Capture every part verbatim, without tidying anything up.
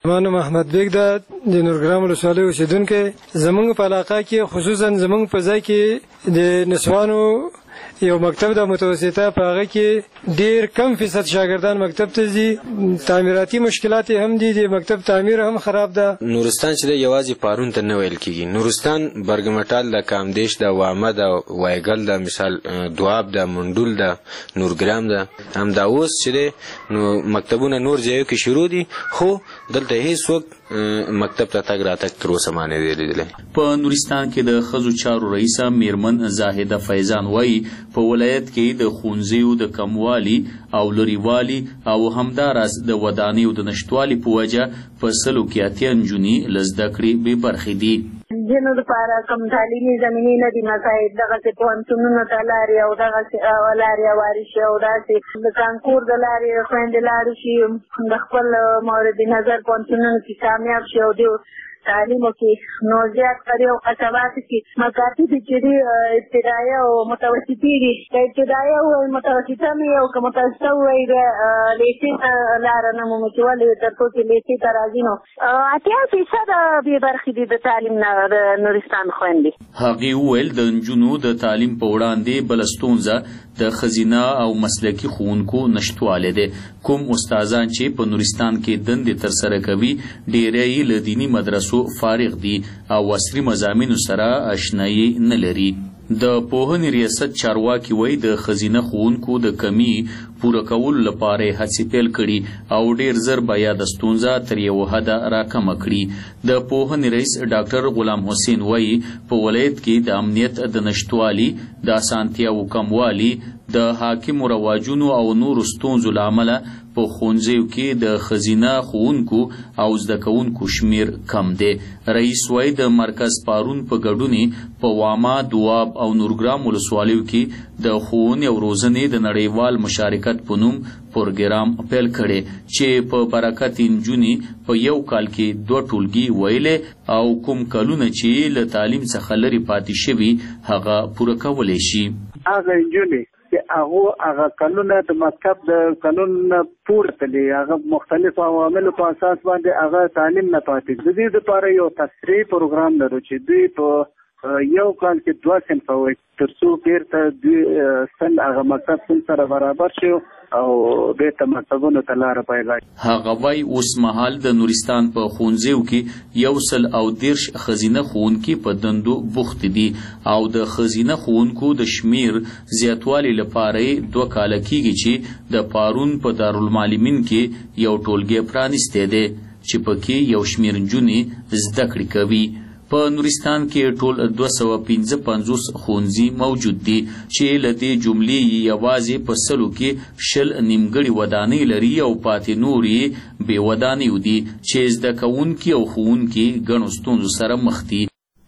مانو محمد بیگ دا د نورګرام ولسوالۍ اوسیدونکی. زمونږ په علاقه کې خصوصا زمونږ په ځای کې د نسوانو یو مکتب د متوسطه په هغه کې ډیر کم فیصد شاګردان مکتب ته ځي. تعمیراتي مشکلات هم دي، د مکتب تعمیر هم خراب ده. نورستان چې یوازې پارون ته نه ویل کیږي، نورستان برګمټال د کامدیش د وامه د وایګل د مثال دواب د منډول د نورګرام د هم دا اوس چې نو مکتبونه نور ځایو کې شروع دي، خو دلته هیڅوک مکتب ته تګ راتګ تر اوسه ما نه دی لیدلی. په نورستان کې د ښځو چارو رئیسه میرمن زاهده فیضان وایي په ولایت کې د ښوونځیو د کموالي او لرېوالي او همداراز د ودانیو د نشتوالي په وجه په سلو کې اتیا نجونې له زده کړې بې برخې دي. جنو لپاره کوم تعلیمي زمینې نه دي مساعد، دغسې پوهنتونونو ته لارې او دغسې لارې هوارې شي او داسې د کانکور د لارې خویندې لاړې شي د خپل مورد نظر پوهنتونونو کې کامیاب شي او د تعلیمو کې نو زیات قري او قصباتو کې مکاتب چې دي ابتدایه او متوسطي دي. د ابتدایه او متوسطه مې او که متوسطه ووایي د لیسې ته لاره نه مومي چې ولې تر څو چې لیسې ته راځي نو اتیا فیصده بې برخې دي د تعلیم نه د نورستان خویندې. هغې وویل د نجونو د تعلیم په وړاندې بله ستونزه د ښځینه او مسلکي ښوونکو نشتوالی دی. کوم استادان چې په نورستان کې دندې ترسره کوي ډیری یې له دیني مدرسو فارغ دي او عصري مضامینو سره اشنایي نه لري. د پوهنې ریاست چارواکي وایي د ښځینه ښوونکو د کمي پوره کولو لپاره یې هڅې پیل کړي او ډیر زر به یاده ستونزه تر یوه حده راکمه کړي. د پوهنې رئیس ډاکټر غلام حسین وایي په ولایت کې د امنیت د نشتوالي، د اسانتیاوو کموالي، د حاکمو رواجونو او نورو ستونزو له امله په ښوونځیو کې د ښځینه ښوونکو او زده کوونکو شمیر کم دی. رئیس وایي د مرکز پارون په ګډونې په واما، دواب او نورګرام ولسوالیو کې د ښوونې او روزنې د نړیوال مشارکت په نوم پروګرام پیل کړی چې په برکت نجونې په یو کال کې دوه ټولګي ویلې او کوم کلونه چې له تعلیم څخه لرې پاتې شوي هغه پوره کولی شي. هغه نجونې چې هغه هغه کلونه د مکتب د قانون نه پورته دي، هغه مختلفو عواملو په اساس باندې هغه تعلیم نه پاتې. د دې لپاره یو تفریحي پروګرام لرو چې دوی په یو کال کې دوه صنفه وایي تر څو بیرته دوی سن هغه مکتب سن سره برابر شي او بیرته مکتبونو ته لاره پیدا کړي. هغه وایي اوس مهال د نورستان په ښوونځیو کې یو سل او دېرش ښځینه ښوونکي په دندو بوخت دي او د ښځینه ښوونکو د شمیر زیاتوالي لپاره یې دوه کاله کېږي چې د پارون په دارالمعلمین کې یو ټولګی پرانیستی دی چې پکې یو شمیر نجونې زده کړې کوي. په نورستان کې ټول دوه سوه پنځه پنځوس ښوونځي موجود دي چې له دې جملې یوازې په سلو کې شل نیمګړې ودانۍ لري او پاتې نور یې بې ودانیو دي چې زده کوونکي او ښوونکي ګڼو ستونزو سره مخ دي.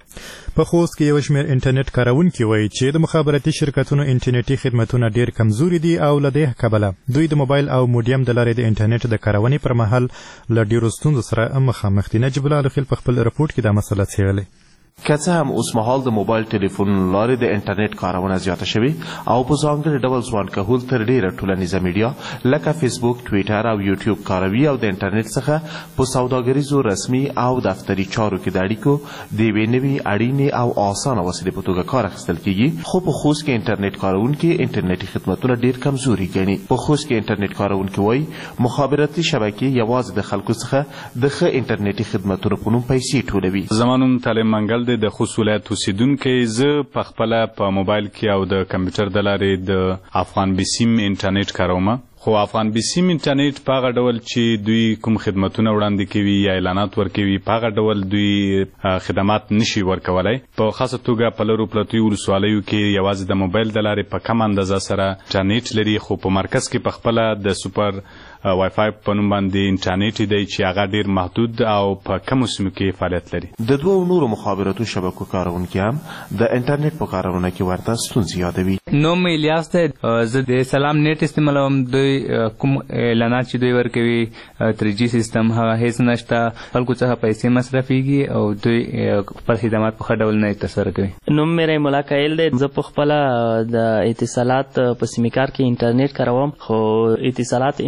په خوست کې یو شمېر انټرنیټ کاروونکي وایي چې د مخابراتي شرکتونو انټرنیټي خدمتونه ډېر کمزوري دي او له دې کبله دوی د موبایل او موډیم د لارې د انټرنیټ د کارونې پر مهال له ډېرو ستونزو سره مخامخ دي. نجیب الله الخیل په خپل رپورټ کې دا مسله څېړلې. که څه هم اوس مهال د موبایل ټلیفون لارې د انټرنیټ کارونه زیاته شوې او په ځانګړي ډول ځوان کهول تر ډیره ټولنیزه میډیا لکه فیسبوک، ټویټر او یوټیوب کاروي او د انټرنیټ څخه په سوداګریزو، رسمي او دفتري چارو کې د اړیکو د یوې نوې اړینې او اسانه وسیلې په توګه کار اخیستل کیږي. خو په خوست کې انټرنیټ کاروونکي انټرنیټي خدمتونه ډیر کمزوري ګڼي. په خوست کې انټرنیټ کاروونکي وایي مخابراتي شبکې یوازې د خلکو څخه د ښه انټرنیټي خدمتونو په نوم پیسې ټولوي. زمانوم تعلیم منګل د خوست ولایت اوسیدونکی. زه په خپله په موبایل کې او د کمپیوټر د لارې د افغان بیسیم انټرنیټ کاروم. خو افغان بیسیم انټرنیټ په هغه ډول چې دوی کوم خدمتونه وړاندې کوي یا اعلانات ورکوي په هغه ډول دوی خدمات نشي ورکولی. په خاصه توګه په لرو پرتو ولسوالیو کې یوازې د موبایل د لارې په کم اندازه سره انټرنیټ لري، خو په مرکز کې په خپله د سوپر وای فای په نوم باندې انټرنیټ دی چې هغه ډیر محدود او په کمو سیمو کې فعالیت لري. د دوو نورو مخابراتو شبکو کارونکي هم د انټرنیټ په کارونه کې ورته ستونزې یادوي. نوم الیاس دی، زه د سلام نیټ استعمالوم. دوی کوم اعلانات چې دوی ورکوي تری جي سیستم هغه هیڅ نشته، خلکو څخه پیسې مصرفیږي او دوی خپل خدمات په ښه ډول نه ترسره کوي. نوم مې رحیم الله کایل دی، زه په خپله د اتصالات په سیمې کار کې انټرنیټ کاروم. خو اتصالات انټرنیټ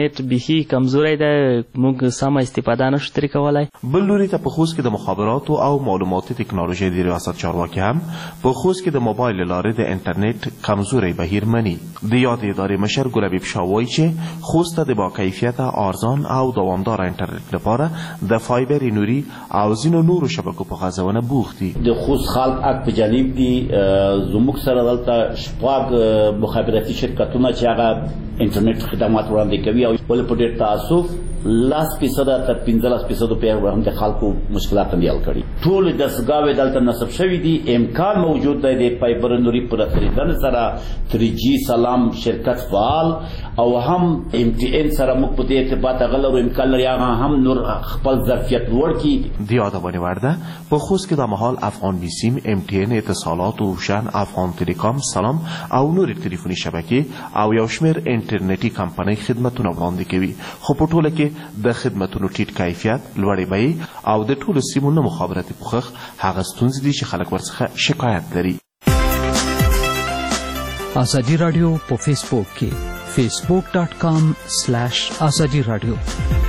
انټرنیټ بیخي کمزوری دی، موږ سمه استفاده نشو ترې کولی. بل لوري ته په خوست کې د مخابراتو او معلوماتي تکنالوژۍ د ریاست چارواکي هم په خوست کې د موبایل له لارې د انټرنیټ کمزوری بهیر مني. د یاد ادارې مشر ګل حبیب شاه وایي چې خوست ته د باکیفیته ارزان او دوامداره انټرنیټ لپاره د فایبر نوري او ځینو نورو شبکو په غځونه بوخت دي. د خوست خلک اک په جانب دي زموږ سره دلته شپږ مخابراتي شرکتونه چې هغه انټرنیټ خدمات وړاندې کوي او ولې په ډېر تاسف لاس فیصده تر پنځلس فیصدو پورې هم د خلکو مشکلات هم حل کړي. ټول دستګاوې دلته نصب شوي دي، امکان موجود دی د فایبر نوري په رسېدنې سره تھری جی سلام شرکت فعال او هم ام ټي ان سره موږ په دې ارتباط غلو امکان لري هغه هم نور خپل ظرفیت لوړ کړي. د یادونه وړ ده په خوست کې د مهال افغان بیسیم، ام ټي ان اتصالات، اوشن، افغان تلیکام، سلام او نور تلیفوني شبکې او یو شمېر انټرنیټي کمپنۍ خدمتونه وړاندې کوي، خو په ټوله کې د خدمتونو ټیټ کیفیت، لوړې بیې او د ټولو سیمو نه مخابراتي پوښښ هغه ستونزې دي چې خلک ورڅخه شکایت لري. ازادي راډیو په فیسبوک کې فیسبوک ډاټ کام سلیش ازادي راډیو.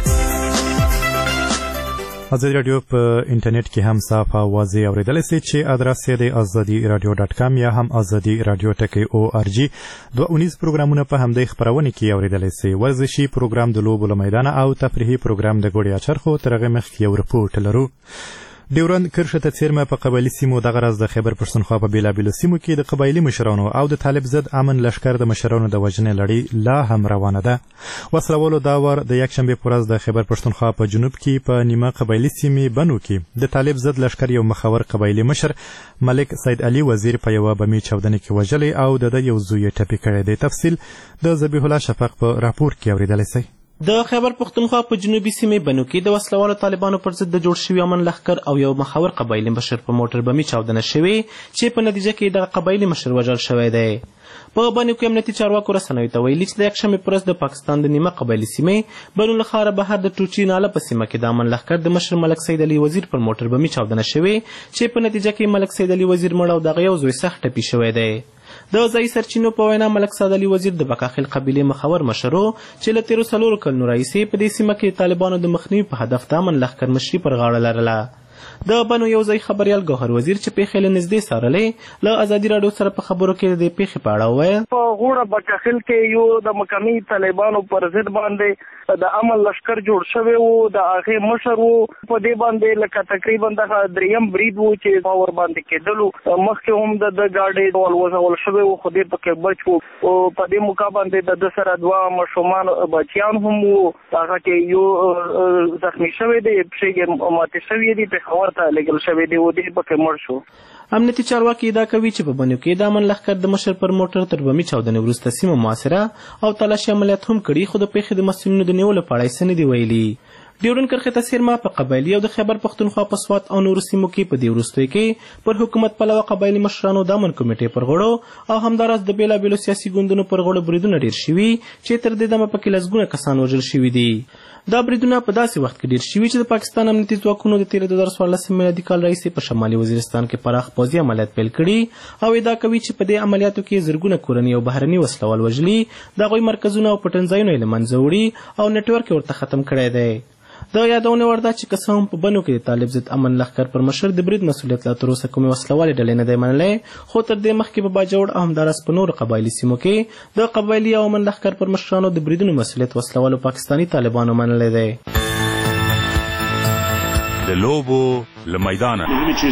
ازادي راډیو په انټرنیټ کې هم صاف او واضح اوریدلی سئ چې ادرس یې د ازادي راډیو ډاټ کام یا هم ازادي راډیو ټکی او ار جي دوه اونیز پروګرامونه په همدې خپرونې کې اوریدلی سئ. ورزشي پروګرام د لوبو له میدانه او تفریحي پروګرام د ګوړیا چرخو تر هغې مخکې یو رپورټ لرو. ډیورند کرښه ته څیرمه په قبایلي سیمو دغه راز د خیبر پښتونخوا په بېلابېلو سیمو کې د قبایلي مشرانو او د طالب ضد امن لښکر د مشرانو د وژنې لړۍ لا هم روانه ده. وسلوالو دا وار د یکشنبې په ورځ د خیبر پښتونخوا په جنوب کې په نیمه قبایلي سیمې بنو کې د طالب ضد لښکر یو مخور قبایلي مشر ملک سید علي وزیر په یوه بمي چاودنې کې وژلی او د ده یو زوی یې ټپي کړی دی. تفصیل د ذبیح الله شفق په راپور کې اوریدلی سئ. د خیبر پښتونخوا په جنوبي سیمې بنو کې د وسلوالو طالبانو پر ضد د جوړ شوي امن لښکر او یو مخور قبایلي مشر په موټر بمي چاودنه شوې چې په نتیجه کې دغه قبایلي مشر وژل شوی دی. په بنو کې امنیتي چارواکو رسنیو ته ویلي چې د یکشنبې په ورځ د پاکستان د نیمه قبایلي سیمې بنو له ښاره بهر د ټوچي ناله په سیمه کې د امن لښکر د مشر ملک سید علي وزیر پر موټر بمي چاودنه شوې چې په نتیجه کې ملک سید علي وزیر مړ او دغه یو زوی سخت ټپي شوی دی. د ځایي سرچینو په وینا ملک سید علي وزیر د بکاخیل قبیلې مخور مشر و چې له تېرو څلورو کلونو راهیسې په دې سیمه کې د طالبانو د مخنیوي په هدف د امن لښکر مشري پر غاړه لرله. د بنو یو ځای خبریال ګوهر وزیر چې پیښې له نږدې څارلې له ازادي راډیو سره په خبرو کې د دې پیښې په اړه وویل. په غوړه بکاخیل کې یو د مقامي طالبانو پر ضد باندې د امن لښکر جوړ شوی و، د هغې مشر و، په دې باندې لکه تقریبا دغه دریم برید و چې په ور باندې کېدلو مخکې هم د د ګاډۍ والوځول شوی و خو دې پکې بچ و. په دې موقع باندې د ده سره دوه ماشومان بچیان هم و، هغه کې یو زخمي شوی دی، پښې یې ماتې شوې دي، پېښور ته لېږل شوی دی و، دې پکې مړ شو. امنیتي چارواکي ادعا کوي چې په بنو کې د امن لښکر د مشر پر موټر تر بمي چاودنې وروسته سیمه محاصره او تلاشي عملیات هم کړي خو د پیښې د مسؤلینو د نیولو په اړه یې څه نه دي ویلي. ډیورند کرښې ته څیرمه په قبایلي او د خیبر پښتونخوا په سوات او نورو سیمو کې په دې وروستیو کې پر حکومت پلوه قبایلي مشرانو د امن کمیټې پر غړو او همداراز د بېلابېلو سیاسي ګوندونو پر غړو بریدونه ډېر شوي چې تر دې دمه پکې لسګونه کسان وژل شوي دي. دا بریدونه په داسې وخت کې ډېر شوي چې د پاکستان امنیتي ځواکونو د تېر دوه زره څوارلسم میلادي کال راهیسې په شمالي وزیرستان کې پراخ پوځي عملیات پیل کړي او ادعا کوي چې په دې عملیاتو کې زرګونه کورني او بهرني وسلوال وژلي، د هغوی مرکزونه او پټنځایونه یې له منځه وړي او نیټورک یې ورته ختم کړی دی. د یادونه وړ ده چې که څه هم په بنو کې د طالب ضد امن لښکر پر مشر د برید مسؤلیت لا تر اوسه کومې وسلوالې ډلې نه دی منلی، خو تر دې مخکې په باجوړ او همداراز په نورو قبایلي سیمو کې د قبایلي او امن لښکر پر مشرانو د بریدونو مسؤلیت وسلوالو پاکستاني طالبانو منلی دی. د لوبو له میدانه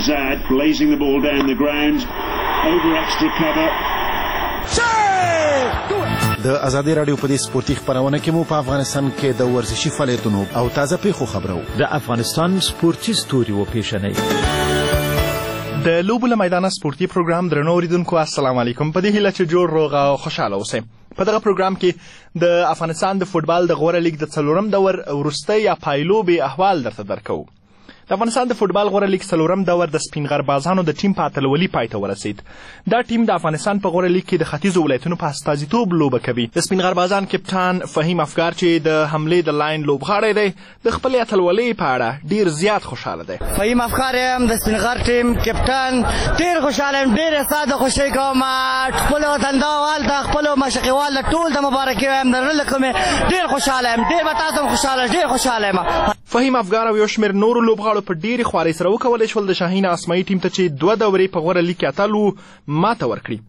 د ازادي راډیو په دې سپورتي خپرونه کې مو په افغانستان کې د ورزشي فعالیتونو او تازه پیښو خبرو. د افغانستان سپورتي ستوري وپېژنئ. د لوبو له میدانه سپورتي پروګرام درنو اوریدونکو السلام علیکم. په دې هیله چې جوړ روغ او خوشحاله اوسئ. په دغه پروګرام کې د افغانستان د فوټبال د غوره لیګ د څلورم دور وروستۍ یا پایلوبې احوال درته درکوو. د افغانستان د فوټبال غوره لیګ څلورم دور د سپین غربازانو د ټیم په اتلولي پای ته ورسید. دا ټیم د افغانستان په غوره لیګ کې د ختیځو ولایتونو په استازیتوب لوبه کوي. د سپین غربازان کپټان فهیم افګار چې د حملې د لاین لوبغاړی دی د خپلې اتلولۍ په اړه ډیر زیات خوشحاله دی. فهیم افګار یم د سپین غر ټیم کپټان. ډیر خوشحاله یم، ډیر احساس د خوښۍ کوم. خپلو وطندوال ته خپلو مشقیوال ته ټول د مبارکي وایم، د زړه له کومې ډیر خوشحاله یم. ډیر به تاسو هم خوشحاله ډیر خوشحاله یم. فهیم افګار او یو شمېر نورو لوبغاړو په ډېرې خوارۍ سره وکولی شول د شاهین اسماعي ټیم ته چې دوه دورې په غوره لیګ کې اتل وو ماته ورکړي.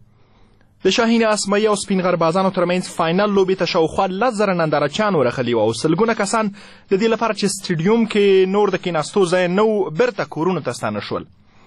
د شاهین اسماعي او سپین غربازانو ترمنځ فاینل لوبې ته شاوخوا لس زره نندارچیان ورغلي وو او سلګونه کسان د دې لپاره چې سټیډیوم کې نور د کېناستو ځای نه و بیرته کورونو ته ستانه شول.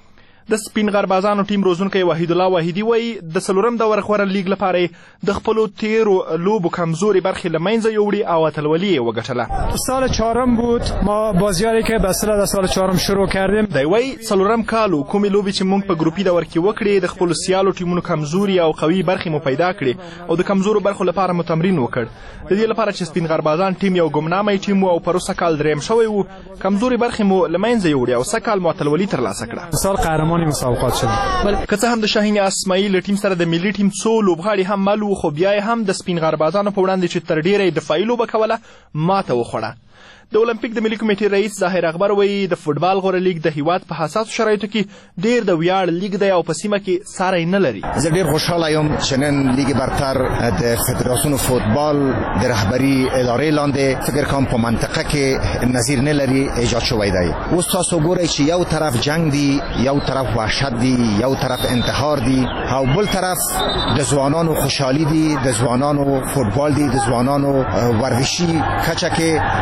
د سپین غربازانو ټیم روزونکی وحید الله واحدي وایي د څلورم دور غوره لیګ لپاره د خپلو تیرو لوبو کمزوري برخې له منځه یوړي او اتلولي یې وګټله. سال چهارم بود ما بازیاری که به صورت سال چهارم شروع کردیم. دی وایي څلورم کال و کومې لوبې چې موږ په ګروپي دور کې وکړې د خپلو سیالو ټیمونو کمزوري او قوي برخې مو پیدا کړې او د کمزورو برخو لپاره مو تمرین وکړ. د دې لپاره چې سپین غربازان ټیم یو ګمنامی ټیم و او پروسه کال درېیم شوی و کمزوري برخې مو له منځه یوړې او سږ کال مو اتلولي ترلاسه کړه. سال قهرمانی مسابقات شد. که څه هم د شاهین اسماعي له ټیم سره د ملي ټیم څو لوبغاړي هم مل وو خو بیا یې هم د سپین غربازانو په وړاندې چې تر ډیره دفاعي لوبه کوله ماته وخوړه. د اولمپیک د ملي کمیټې رئیس ظاهر اکبر وایي د فوټبال غوره لیګ د هیواد په حساسو شرایطو کې ډیر د ویاړ لیګ دی او په سیمه کې ساری نه لري. زه ډیر خوشحاله یم چې نن لیګ برتر د فدراسیون فوتبال د رهبري ادارې لاندې فکر کوم په منطقه کې نظیر نه لري ایجاد شوی دی. اوس تاسو ګورئ چې یو طرف جنگ دی، یو طرف وحشت دی، یو طرف انتحار دی او بل طرف د ځوانانو خوشحالي دی، د ځوانانو فوټبال دی، د ځوانانو ورزشي کچه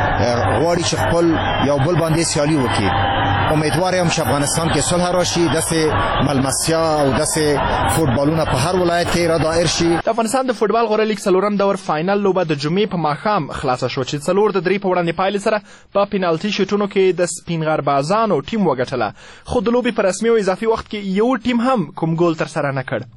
کې غواړي چې خپل یو بل باندې سیالي وکړي. امیدوار یم چې افغانستان کې صلح راشي، داسې ملمسیا او داسې فوټبالونه په هر ولایت کې را دایر شي. د افغانستان د فوټبال غوره لیګ څلورم دور فاینل لوبه د جمعې په ماښام خلاصه شوه چې څلور د درې په وړاندې پایلې سره په پینالتي شوټونو کې د سپین غربازانو ټیم وګټله خو د لوبې په رسمي او اضافي وخت کې یو ټیم هم کوم ګول ترسره نه کړ.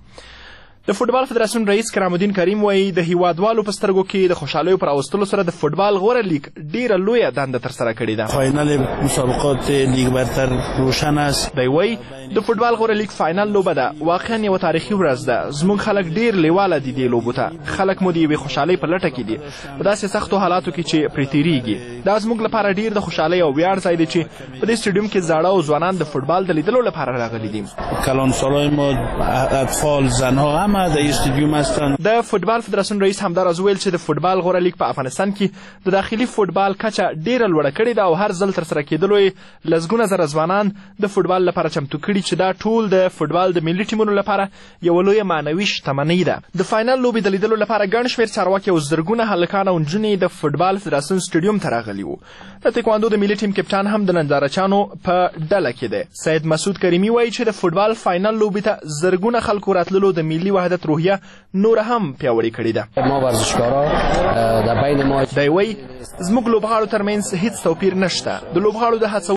د فوټبال فدراسیون رئیس کرام الدین کریم وایي د هیوادوالو په سترګو کې د خوشحالیو پر راوستلو سره د فوټبال غوره لیگ ډیره لویه دنده ترسره کړې ده. فاینل مسابقات لیگ برتر روشن است. دی وایي د فوټبال غوره لیگ فاینل لوبه ده واقعا یوه تاریخي ورځ ده. زموږ خلک ډیر لیواله دي دې لوبو ته. خلک مو د یوې خوشحالۍ په لټه کې دي په داسې سختو حالاتو کې چې پرې تېرېږي. دا زموږ لپاره ډیر د خوشحالۍ او ویاړ ځای دی چې په دې سټیډیوم کې زاړه او ځوانان د فوټبال د لیدلو لپاره راغلي دي. کلانسالای ما اطفال زنها همه در استادیوم هستند. د فوټبال فدراسیون رئیس همداراز ویل چې د فوټبال غوره لیګ په افغانستان کې د داخلي فوټبال کچه ډیره لوړه کړې ده او هر ځل ترسره کېدلو یې لسګونه زره ځوانان د فوټبال لپاره چمتو کړي چې دا ټول د فوټبال د ملي ټیمونو لپاره یوه لویه معنوي شتمنۍ ده. د فاینل لوبې د لیدلو لپاره ګڼ شمېر چارواکي او زرګونه هلکان او نجونې د فوټبال فدراسیون سټیډیوم ته راغلي وو. د تکواندو د ملي ټیم کپټان هم د نندارچیانو په ډله کې دی. سید مسعود کریمي وایي چې د فوټبال فاینل لوبې ته زرګونه خلکو راتللو د ملي وحدت روحیه نور هم پیاوړې کړې ده. ما ورزشکارا د بین ما دی وایي زموږ لوبغاړو ترمنځ هیڅ توپیر نشته. د لوبغاړو د هڅو